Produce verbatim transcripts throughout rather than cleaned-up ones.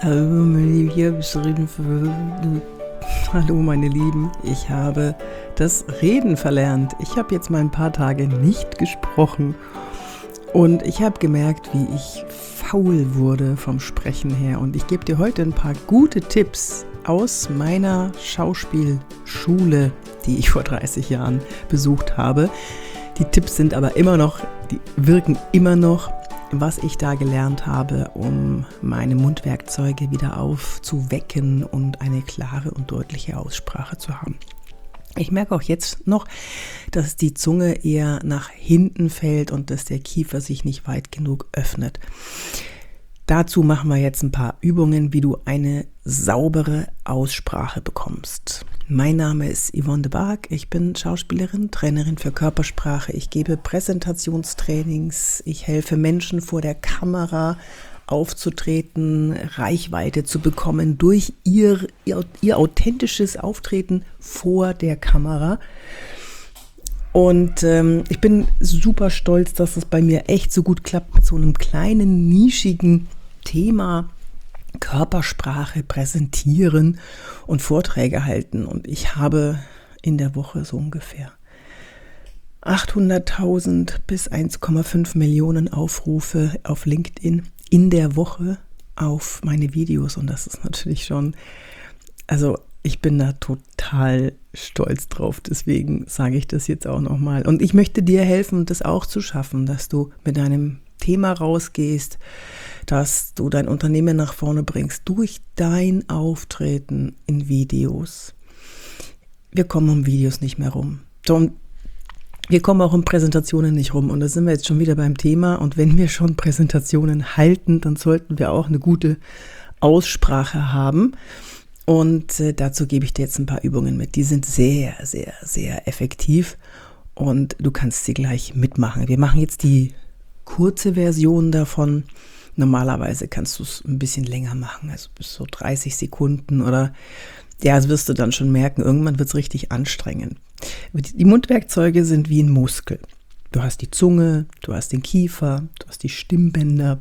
Hallo meine Lieben, hallo meine Lieben, ich habe das Reden verlernt. Ich habe jetzt mal ein paar Tage nicht gesprochen und ich habe gemerkt, wie ich faul wurde vom Sprechen her. Und ich gebe dir heute ein paar gute Tipps aus meiner Schauspielschule, die ich vor dreißig Jahren besucht habe. Die Tipps sind aber immer noch, die wirken immer noch, was ich da gelernt habe, um meine Mundwerkzeuge wieder aufzuwecken und eine klare und deutliche Aussprache zu haben. Ich merke auch jetzt noch, dass die Zunge eher nach hinten fällt und dass der Kiefer sich nicht weit genug öffnet. Dazu machen wir jetzt ein paar Übungen, wie du eine saubere Aussprache bekommst. Mein Name ist Yvonne de Barg, ich bin Schauspielerin, Trainerin für Körpersprache. Ich gebe Präsentationstrainings, ich helfe Menschen vor der Kamera aufzutreten, Reichweite zu bekommen durch ihr, ihr, ihr authentisches Auftreten vor der Kamera. Und ähm, ich bin super stolz, dass es bei mir echt so gut klappt mit so einem kleinen, nischigen Thema Körpersprache präsentieren und Vorträge halten. Und ich habe in der Woche so ungefähr achthunderttausend bis eins Komma fünf Millionen Aufrufe auf LinkedIn in der Woche auf meine Videos. Und das ist natürlich schon, also ich bin da total stolz drauf. Deswegen sage ich das jetzt auch nochmal. Und ich möchte dir helfen, das auch zu schaffen, dass du mit deinem Thema rausgehst, dass du dein Unternehmen nach vorne bringst durch dein Auftreten in Videos. Wir kommen um Videos nicht mehr rum. Und wir kommen auch um Präsentationen nicht rum. Und da sind wir jetzt schon wieder beim Thema. Und wenn wir schon Präsentationen halten, dann sollten wir auch eine gute Aussprache haben. Und äh, dazu gebe ich dir jetzt ein paar Übungen mit. Die sind sehr, sehr, sehr effektiv. Und du kannst sie gleich mitmachen. Wir machen jetzt die kurze Version davon. Normalerweise kannst du es ein bisschen länger machen, also bis so dreißig Sekunden oder ja, das wirst du dann schon merken, irgendwann wird es richtig anstrengend. Die Mundwerkzeuge sind wie ein Muskel. Du hast die Zunge, du hast den Kiefer, du hast die Stimmbänder,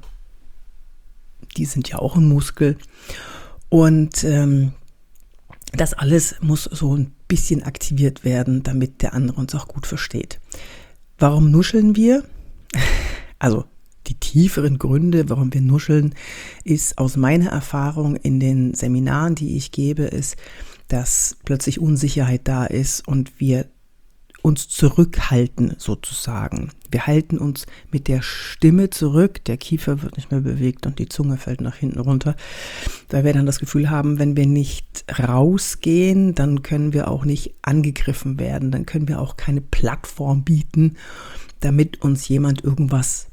die sind ja auch ein Muskel. Und ähm, das alles muss so ein bisschen aktiviert werden, damit der andere uns auch gut versteht. Warum nuscheln wir? Also die tieferen Gründe, warum wir nuscheln, ist aus meiner Erfahrung in den Seminaren, die ich gebe, ist, dass plötzlich Unsicherheit da ist und wir uns zurückhalten sozusagen. Wir halten uns mit der Stimme zurück, der Kiefer wird nicht mehr bewegt und die Zunge fällt nach hinten runter, weil wir dann das Gefühl haben, wenn wir nicht rausgehen, dann können wir auch nicht angegriffen werden, dann können wir auch keine Plattform bieten, damit uns jemand irgendwas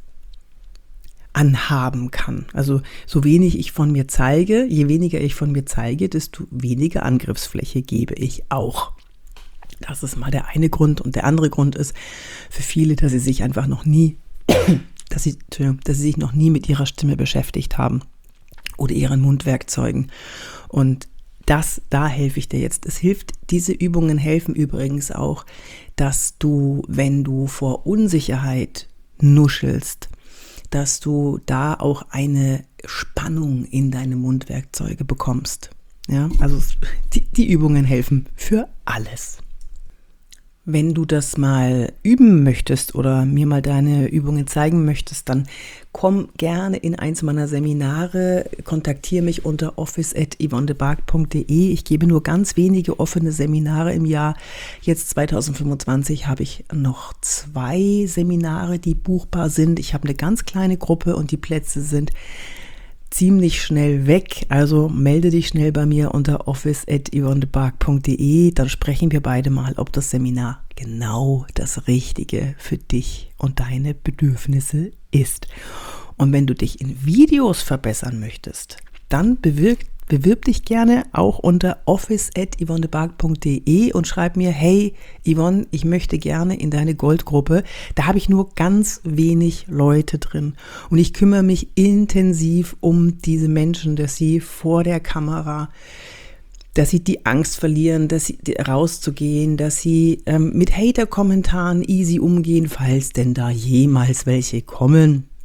anhaben kann. Also so wenig ich von mir zeige, je weniger ich von mir zeige, desto weniger Angriffsfläche gebe ich auch. Das ist mal der eine Grund. Und der andere Grund ist für viele, dass sie sich einfach noch nie, dass sie, dass sie sich noch nie mit ihrer Stimme beschäftigt haben oder ihren Mundwerkzeugen. Und das, da helfe ich dir jetzt. Es hilft, diese Übungen helfen übrigens auch, dass du, wenn du vor Unsicherheit nuschelst, dass du da auch eine Spannung in deine Mundwerkzeuge bekommst. Ja, also die, die Übungen helfen für alles. Wenn du das mal üben möchtest oder mir mal deine Übungen zeigen möchtest, dann komm gerne in eins meiner Seminare, kontaktiere mich unter office at yvonne de barg punkt de. Ich gebe nur ganz wenige offene Seminare im Jahr. Jetzt zwanzig fünfundzwanzig habe ich noch zwei Seminare, die buchbar sind. Ich habe eine ganz kleine Gruppe und die Plätze sind ziemlich schnell weg, also melde dich schnell bei mir unter office at yvonne de barg punkt de, dann sprechen wir beide mal, ob das Seminar genau das Richtige für dich und deine Bedürfnisse ist. Und wenn du dich in Videos verbessern möchtest, dann bewirkt Bewirb dich gerne auch unter office at yvonne de barg punkt de und schreib mir, hey Yvonne, ich möchte gerne in deine Goldgruppe. Da habe ich nur ganz wenig Leute drin und ich kümmere mich intensiv um diese Menschen, dass sie vor der Kamera, dass sie die Angst verlieren, dass sie rauszugehen, dass sie ähm, mit Hater-Kommentaren easy umgehen, falls denn da jemals welche kommen.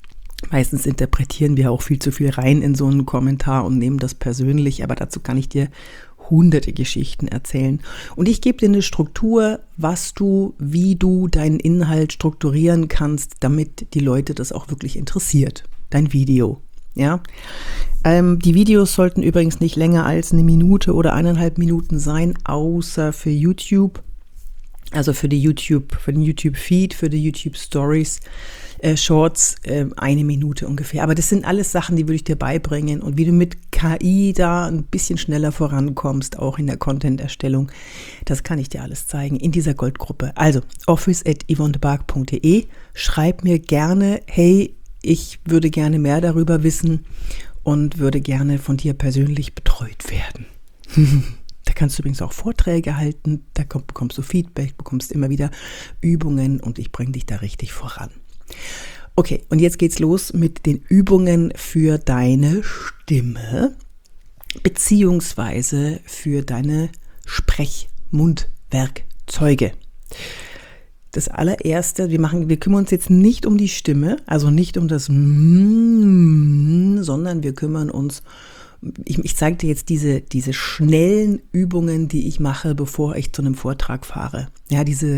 Meistens interpretieren wir auch viel zu viel rein in so einen Kommentar und nehmen das persönlich, aber dazu kann ich dir hunderte Geschichten erzählen. Und ich gebe dir eine Struktur, was du, wie du deinen Inhalt strukturieren kannst, damit die Leute das auch wirklich interessiert, dein Video. Ja, ähm, die Videos sollten übrigens nicht länger als eine Minute oder eineinhalb Minuten sein, außer für YouTube. Also für die YouTube, für den YouTube-Feed, für die YouTube-Stories, äh, Shorts, äh, eine Minute ungefähr. Aber das sind alles Sachen, die würde ich dir beibringen. Und wie du mit K I da ein bisschen schneller vorankommst, auch in der Content-Erstellung, das kann ich dir alles zeigen in dieser Goldgruppe. Also office at yvonnebark punkt de. Schreib mir gerne, hey, ich würde gerne mehr darüber wissen und würde gerne von dir persönlich betreut werden. Da kannst du übrigens auch Vorträge halten, da komm, bekommst du Feedback, bekommst immer wieder Übungen und ich bringe dich da richtig voran. Okay, und jetzt geht's los mit den Übungen für deine Stimme beziehungsweise für deine Sprechmundwerkzeuge. Das allererste, wir machen, wir kümmern uns jetzt nicht um die Stimme, also nicht um das Mm, sondern wir kümmern uns Ich, ich zeige dir jetzt diese, diese schnellen Übungen, die ich mache, bevor ich zu einem Vortrag fahre. Ja, diese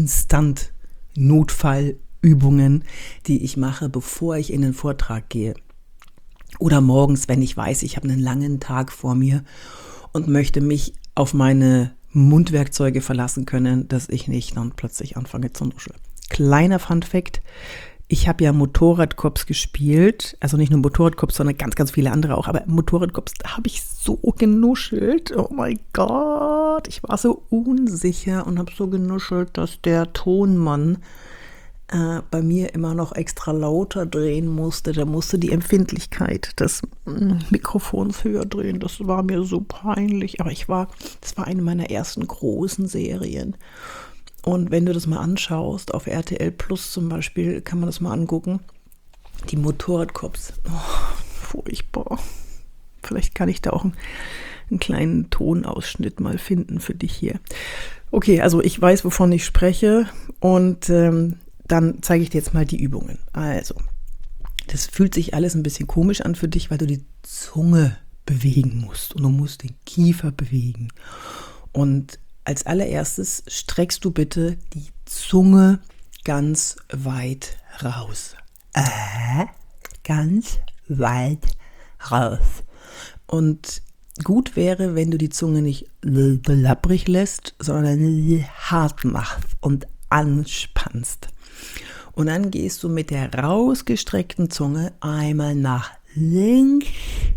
Instant-Notfallübungen, die ich mache, bevor ich in den Vortrag gehe. Oder morgens, wenn ich weiß, ich habe einen langen Tag vor mir und möchte mich auf meine Mundwerkzeuge verlassen können, dass ich nicht dann plötzlich anfange zu nuscheln. Kleiner Funfact: Ich habe ja Motorradcops gespielt, also nicht nur Motorradcops, sondern ganz, ganz viele andere auch, aber Motorradcops, da habe ich so genuschelt, oh mein Gott, ich war so unsicher und habe so genuschelt, dass der Tonmann äh, bei mir immer noch extra lauter drehen musste, der musste die Empfindlichkeit des äh, Mikrofons höher drehen, das war mir so peinlich, aber ich war, das war eine meiner ersten großen Serien. Und wenn du das mal anschaust, auf R T L Plus zum Beispiel, kann man das mal angucken. Die Motorradcops. Oh, furchtbar. Vielleicht kann ich da auch einen, einen kleinen Tonausschnitt mal finden für dich hier. Okay, also ich weiß, wovon ich spreche. Und ähm, dann zeige ich dir jetzt mal die Übungen. Also, das fühlt sich alles ein bisschen komisch an für dich, weil du die Zunge bewegen musst. Und du musst den Kiefer bewegen. Und als allererstes streckst du bitte die Zunge ganz weit raus. Äh, ganz weit raus. Und gut wäre, wenn du die Zunge nicht labbrig lässt, sondern hart machst und anspannst. Und dann gehst du mit der rausgestreckten Zunge einmal nach links,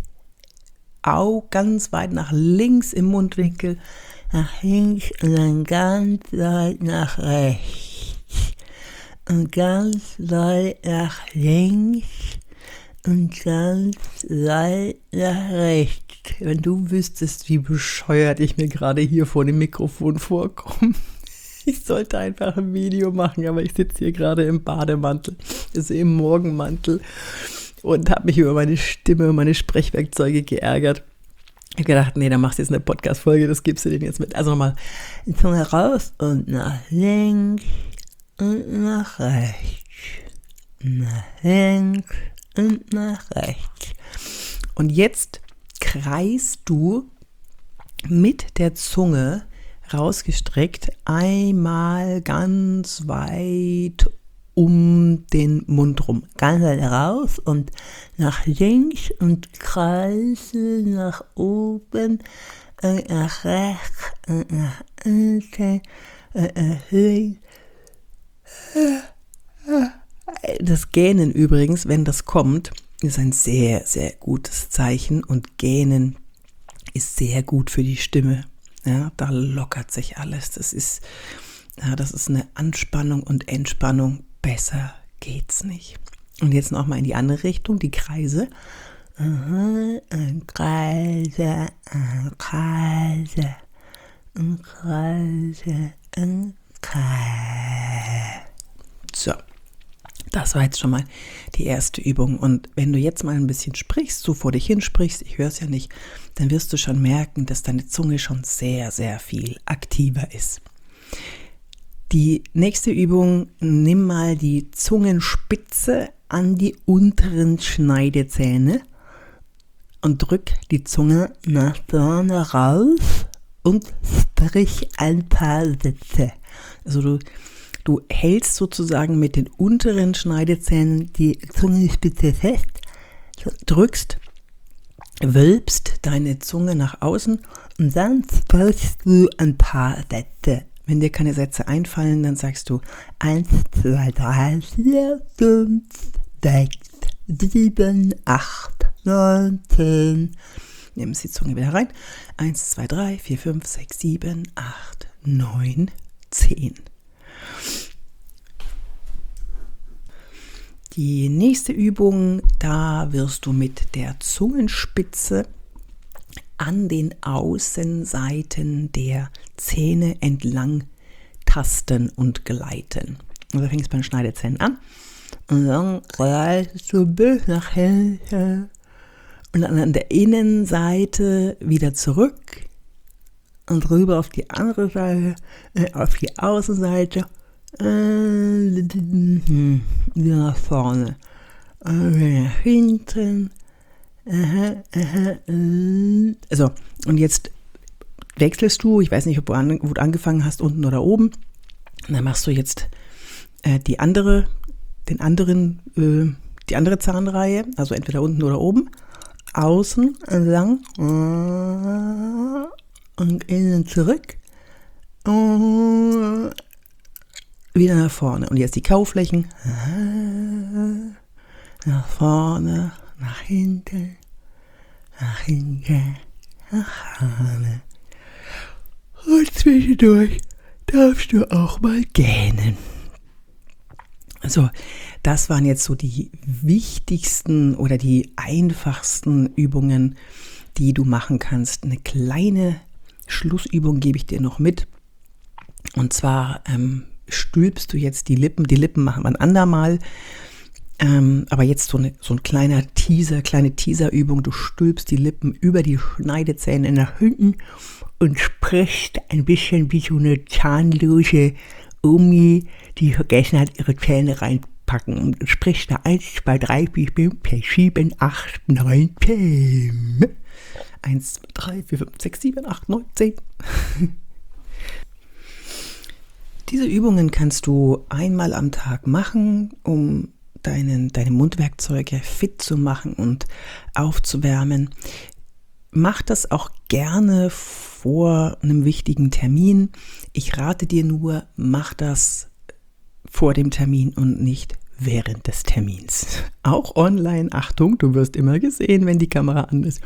au, ganz weit nach links im Mundwinkel, nach links und dann ganz weit nach rechts und ganz weit nach links und ganz weit nach rechts. Wenn du wüsstest, wie bescheuert ich mir gerade hier vor dem Mikrofon vorkomme. Ich sollte einfach ein Video machen, aber ich sitze hier gerade im Bademantel, also im Morgenmantel und habe mich über meine Stimme und meine Sprechwerkzeuge geärgert. Ich habe gedacht, nee, dann machst du jetzt eine Podcast-Folge, das gibst du denen jetzt mit. Also nochmal, die Zunge raus und nach links und nach rechts. Nach links und nach rechts. Und jetzt kreist du mit der Zunge rausgestreckt einmal ganz weit um den Mund rum. Ganz weit raus und nach links und kreise nach oben und nach rechts und nach unten und nach links. Das Gähnen übrigens, wenn das kommt, ist ein sehr, sehr gutes Zeichen und Gähnen ist sehr gut für die Stimme. Ja, da lockert sich alles. Das ist, ja, das ist eine Anspannung und Entspannung. Besser geht's nicht. Und jetzt noch mal in die andere Richtung, die Kreise. Kreise, Kreise, Kreise, Kreise, Kreise. So, das war jetzt schon mal die erste Übung. Und wenn du jetzt mal ein bisschen sprichst, so vor dich hin sprichst, ich höre es ja nicht, dann wirst du schon merken, dass deine Zunge schon sehr, sehr viel aktiver ist. Die nächste Übung, nimm mal die Zungenspitze an die unteren Schneidezähne und drück die Zunge nach vorne raus und sprich ein paar Sätze. Also du, du hältst sozusagen mit den unteren Schneidezähnen die Zungenspitze fest, drückst, wölbst deine Zunge nach außen und dann sprichst du ein paar Sätze. Wenn dir keine Sätze einfallen, dann sagst du eins, zwei, drei, vier, fünf, sechs, sieben, acht, neun, zehn. Nimmst die Zunge wieder rein. eins, zwei, drei, vier, fünf, sechs, sieben, acht, neun, zehn. Die nächste Übung, da wirst du mit der Zungenspitze an den Außenseiten der Zähne entlang tasten und gleiten. Also da fängst du bei den Schneidezähnen an und dann gleitest du bis nach hinten und dann an der Innenseite wieder zurück und rüber auf die andere Seite, äh, auf die Außenseite, äh, wieder nach vorne, äh, wieder nach hinten. Aha, aha, äh. Also, und jetzt wechselst du, ich weiß nicht, ob du, an, wo du angefangen hast, unten oder oben. Und dann machst du jetzt äh, die andere, den anderen, äh, die andere Zahnreihe, also entweder unten oder oben, außen entlang äh, und innen zurück und wieder nach vorne. Und jetzt die Kauflächen, äh, nach vorne, nach hinten, nach hinten, nach vorne. Und zwischendurch darfst du auch mal gähnen. Also, das waren jetzt so die wichtigsten oder die einfachsten Übungen, die du machen kannst. Eine kleine Schlussübung gebe ich dir noch mit. Und zwar ähm, stülpst du jetzt die Lippen. Die Lippen machen wir ein andermal. Ähm, aber jetzt so, eine, so ein kleiner Teaser, kleine Teaserübung. Du stülpst die Lippen über die Schneidezähne nach hinten und sprichst ein bisschen wie so eine zahnlose Omi, die vergessen hat, ihre Zähne reinpacken. Und sprichst da eins, zwei, drei, vier, fünf, sechs, sieben, acht, neun, zehn. eins, zwei, drei, vier, fünf, sechs, sieben, acht, neun, zehn. Diese Übungen kannst du einmal am Tag machen, um deinen, deine Mundwerkzeuge fit zu machen und aufzuwärmen. Mach das auch gerne vor einem wichtigen Termin. Ich rate dir nur, mach das vor dem Termin und nicht während des Termins. Auch online, Achtung, du wirst immer gesehen, wenn die Kamera an ist.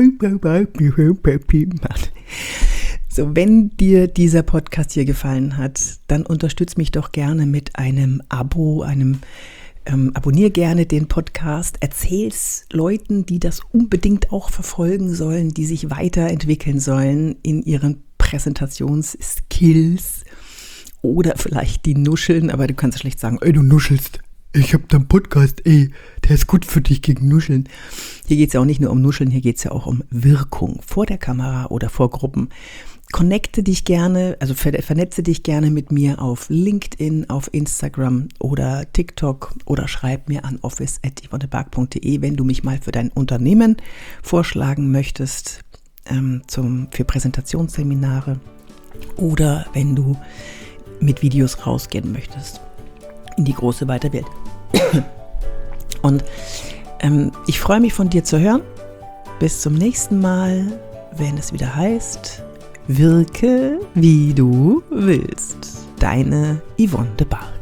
So, wenn dir dieser Podcast hier gefallen hat, dann unterstütz mich doch gerne mit einem Abo, einem Ähm, abonnier gerne den Podcast, erzähl's Leuten, die das unbedingt auch verfolgen sollen, die sich weiterentwickeln sollen in ihren Präsentationsskills oder vielleicht die nuscheln, aber du kannst schlecht sagen, ey, du nuschelst, ich hab da einen Podcast, ey, der ist gut für dich gegen Nuscheln. Hier geht's ja auch nicht nur um Nuscheln, hier geht's ja auch um Wirkung vor der Kamera oder vor Gruppen. Connecte dich gerne, also ver- vernetze dich gerne mit mir auf LinkedIn, auf Instagram oder TikTok oder schreib mir an office at yvonnebark punkt de, wenn du mich mal für dein Unternehmen vorschlagen möchtest, ähm, zum, für Präsentationsseminare oder wenn du mit Videos rausgehen möchtest in die große weite Welt. Und ähm, ich freue mich von dir zu hören. Bis zum nächsten Mal, wenn es wieder heißt: Wirke, wie du willst. Deine Yvonne de Bark.